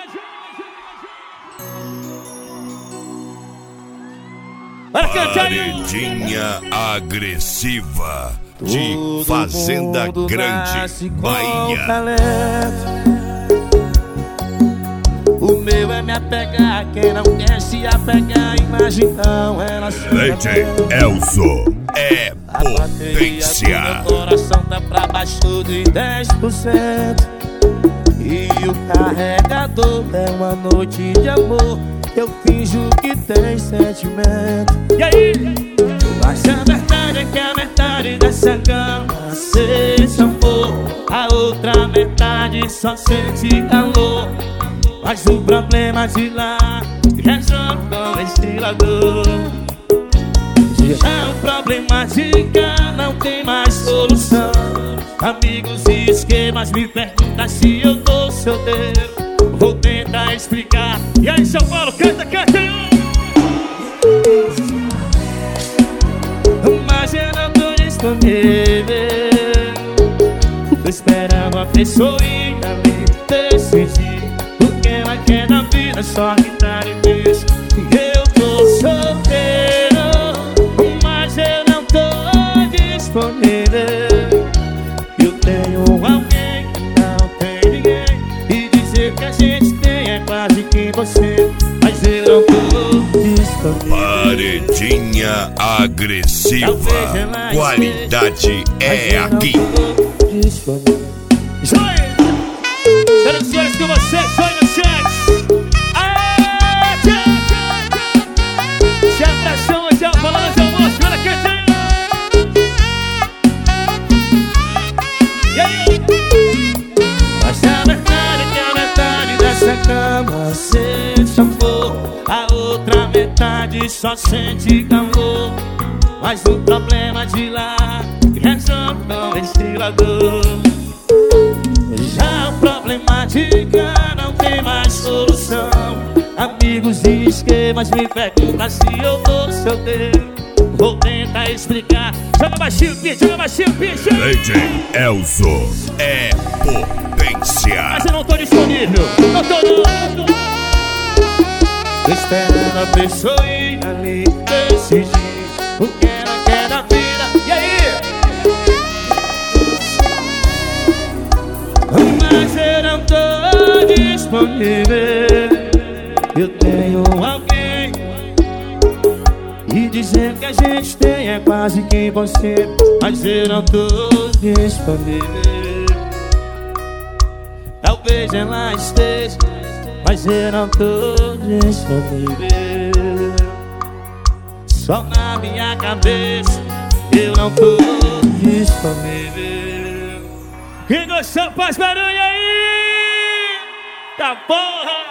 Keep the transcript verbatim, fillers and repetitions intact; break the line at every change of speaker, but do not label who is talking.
Paredinha agressiva de Todo Fazenda Grande, Bahia.
O meu é me apegar, quem não quer se apegar, imagina então ela se
Leite Elzo é potência.
Meu coração tá pra baixo de dez por cento e o carregador é uma noite de amor. Eu finjo que tem sentimento. E aí? Mas a verdade é que a metade dessa cama sente amor, a outra metade só sente calor. Mas o problema de lá resolve com o ventilador. Já o problema de cá não tem mais solução. Amigos e esquemas me perguntam se eu tô solteiro. Vou tentar explicar. E aí, São Paulo, canta, canta aí. Mas eu não tô disponível. Tô esperando a pessoinha me decidir. O que ela quer da vida, só que tá difícil. Eu tô solteiro, mas eu não tô disponível. Eu tenho alguém que não tem ninguém, e dizer que a gente tem é quase que você, mas eu não tô disponível.
Paredinha agressiva, qualidade é aqui.
Senhoras e senhores, com vocês, sonho no chat. Aê, tchau, tchau, tchau. Se abraçam, tchau, falando de almoço, olha que tem. E aí? Mas a verdade é que a metade dessa cama sente amor, a outra metade só sente calor. Mas o problema de lá resolve com o ventilador. Já o problema de cá não tem mais solução. Amigos e esquemas me perguntam se eu tô solteiro. Vou tentar explicar. Joga baixinho, bicho, joga baixinho, bicho.
Leite Elzo é potência.
Mas eu não tô disponível, não tô não. Tô esperando a pessoinha me decidir o que ela quer da vida. E aí? Mas eu não tô disponível. Eu tenho alguém, e dizer que a gente tem é quase que você, mas eu não tô disponível. Talvez ela esteja, mas eu não tô disponível. Só na minha cabeça eu não tô disponível. Quem gostou faz barulho aí! Tá porra!